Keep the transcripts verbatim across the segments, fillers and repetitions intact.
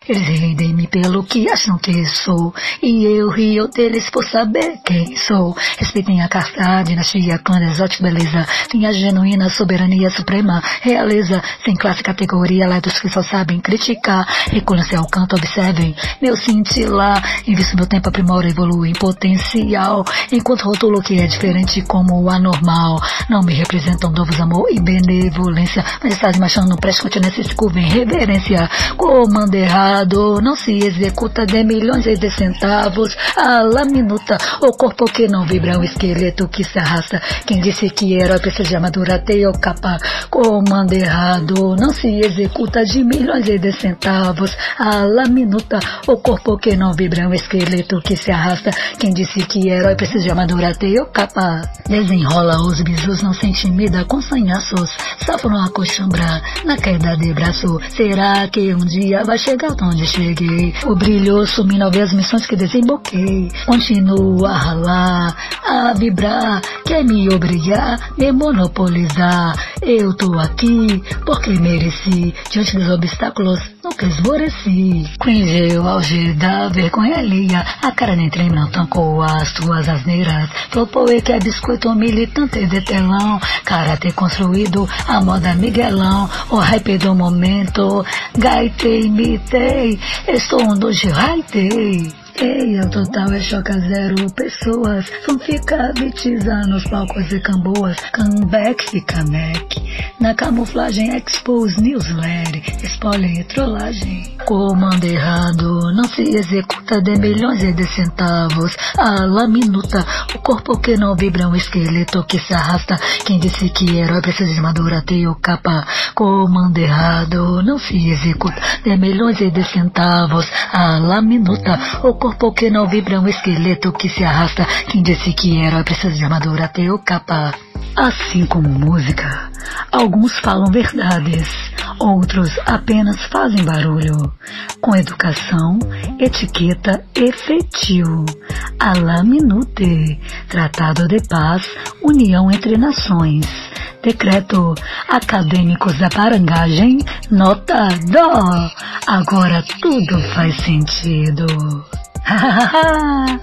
Eles riem-me pelo que acham que sou, e eu rio deles por saber quem sou. Respeitem a casta, dinastia, clã, exótica beleza, minha genuína soberania suprema, realeza, sem classe, categoria, lá dos que só sabem criticar. Recolham-se ao canto, observem meu cintilar, invisto meu tempo, aprimora, evolui em potencial, enquanto rotulo que é diferente como o anormal. Não me representam novos amor e benevolência, majestade machando, preste continência, se curva em reverência. Comando errado não se executa de milhões e de centavos a la minuta, o corpo que não vibra, um esqueleto que se arrasta. Quem disse que herói precisa de armadura, tem o capa. Comando errado não se executa de milhões e de centavos a la minuta, o corpo que não vibra, um esqueleto que se arrasta. Quem disse que herói precisa de armadura, tem o capa. Desenrola os bisus, não se intimida com sanhaços, safram a coxambra na queda de braço. Será que um dia vai chegar onde cheguei? O brilho sumindo ao ver as missões que desemboquei. Continuo a ralar, a vibrar, quer me obrigar, me monopolizar. Eu tô aqui porque mereci, diante dos obstáculos nunca esmoreci. Cringe, o auge da vergonha alheia, a cara nem treme, não tancou as tuas asneiras. Flopou e que é biscoito militante de telão, karatê construído, a moda Miguelão. O hype do momento, gaitei, imitei, estou um dojo, haitei. Ei, o total é choca zero pessoas, vão ficar bitiza nos palcos e camboas. Comeback fica Mac, na camuflagem expose newsletter, spoiler e trollagem. Comando errado não se executa de milhões e de centavos a la minuta, o corpo que não vibra, um esqueleto que se arrasta. Quem disse que herói precisa de armadura, tem o capa. Comando errado não se executa de milhões e de centavos a la minuta, o corpo que não vibra, um esqueleto que se arrasta. Quem disse que herói precisa de armadura, tem o capa. Assim como música, alguns falam verdades, outros apenas fazem barulho. Com educação, etiqueta e feitio, a la minute, tratado de paz, união entre nações. Decreto, acadêmicos da parangagem, nota dó. Agora tudo faz sentido. Ha ha ha!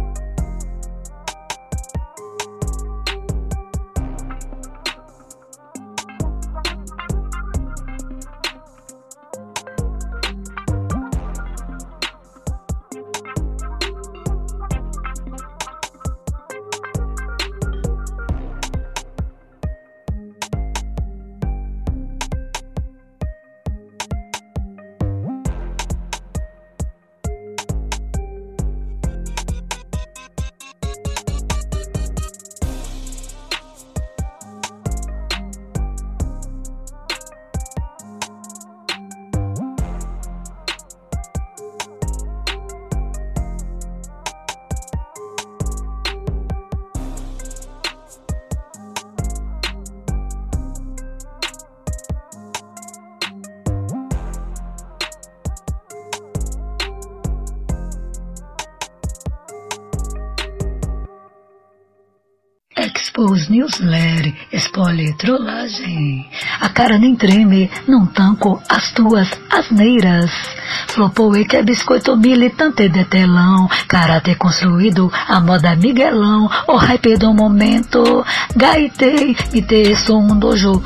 Expose newsletter, spoiler, trollagem. A cara nem treme, não tanco as tuas asneiras. Flopou e que é biscoito militante de telão, karatê construído, a moda Miguelão. O hype do momento, gaitei, mitei, estou um dojo,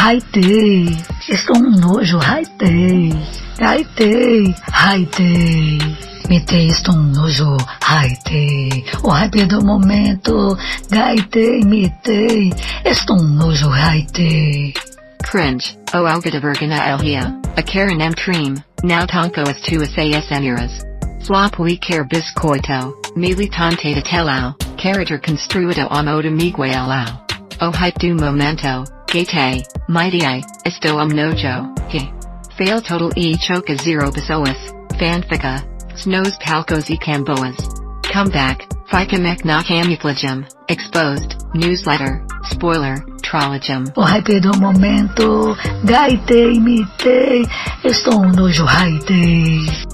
haitei. Estou um nojo, haitei. Gaitei, haitei. Mitei, estou um nojo, haitei. O hype do momento, gaitei, mitei, estou um nojo, haitei. Cringe, o alga de vergonha alheia, a Karen M. Cream, now tanco as tuas asneiras. Flop we quer biscoito, militante de telão, character construído a moda Miguelão. O hype do momento, gaitei, mitei, estou um nojo, he. Fail total e choca zero pessoas, fanfica. Snows palcos e camboas. Comeback, fica mec na camuflagem, exposed, newsletter, spoiler, trollagem. O hype do momento, gaitei, mitei, estou um nojo, haitei.